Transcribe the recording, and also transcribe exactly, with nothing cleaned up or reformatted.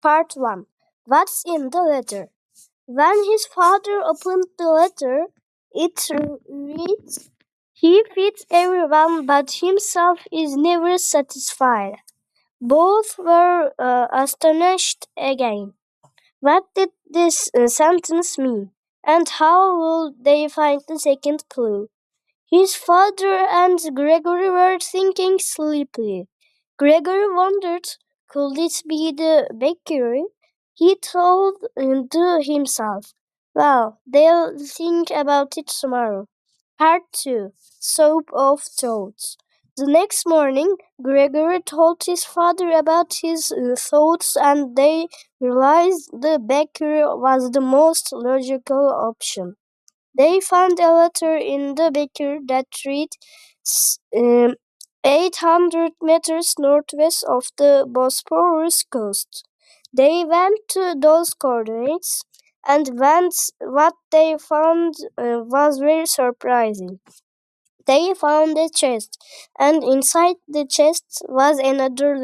Part one. What's in the letter? When his father opened the letter, it reads, "He feeds everyone, but himself is never satisfied." Both were uh, astonished again. What did this uh, sentence mean? And how would they find the second clue? His father and Gregory were thinking sleepily. Gregory wondered, could it be the bakery? He told uh, to himself, well, they'll think about it tomorrow. Part two. Soap of Thoughts. The next morning, Gregory told his father about his uh, thoughts, and they realized the bakery was the most logical option. They found a letter in the bakery that read um, eight hundred meters northwest of the Bosporus coast. They went to those coordinates, and went, what they found uh, was very surprising. They found a chest, and inside the chest was another